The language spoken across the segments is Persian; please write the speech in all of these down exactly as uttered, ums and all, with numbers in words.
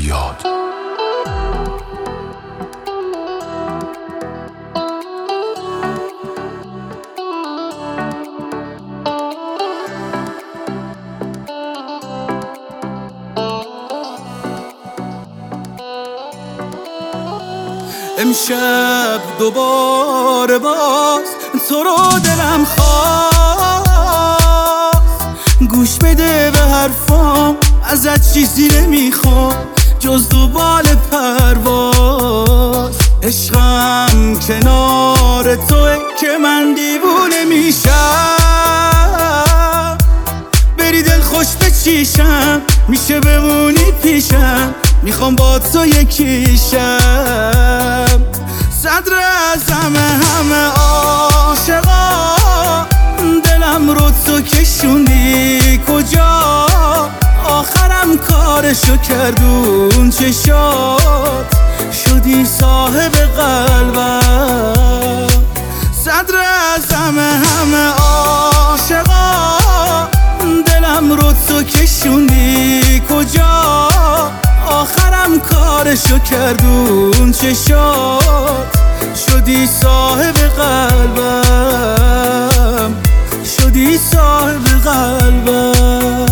یاد. امشب دوباره باز تو رو دلم خواست، گوش بده به حرفام، ازت چیزی نمیخوام جز دوبال پرواز. عشقم کنار توه که من دیوونه میشم، بری دل خوش بچیشم، میشه بمونی پیشم، میخوام با تو یکیشم. صدر اعظم همه عاشقا، دلم رو تو کشوندی کجا، آخرم کارشو کردون چشات، شدی صاحب قلبم. صدر اعظم همه عاشقا، دلم رو تو کشوندی کجا، آخرم کارشو کردون چشات، شدی صاحب قلبم، شدی صاحب قلبم.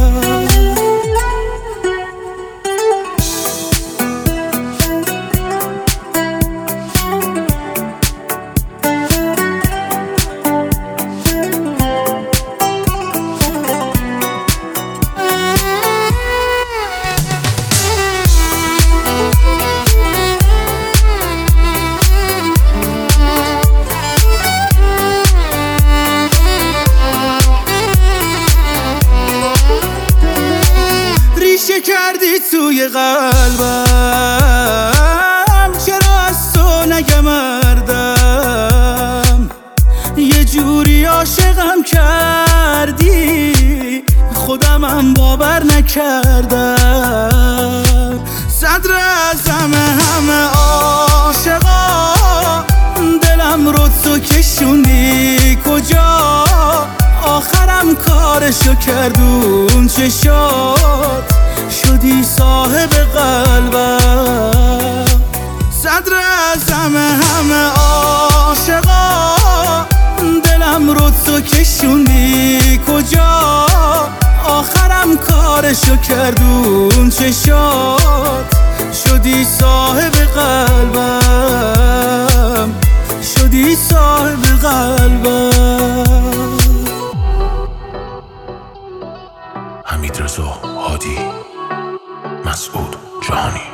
ریشه کردی توی قلبم، چرا از تو نگمردم، یه جوری عاشقم کردی خودمم باور نکردم. صدر اعظم همه عاشقا، دلم رو تو کشوندی کجا، آخرم کارشو کردون چشات، شدی صاحب قلبم. صدر اعظم همه عاشقا، دلم رو تو کشوندی کجا، آخرم کارشو کردون چشات، شدی صاحب قلبم، شدی صاحب قلبم. حمیدرضا هادی، مسعود جهانی.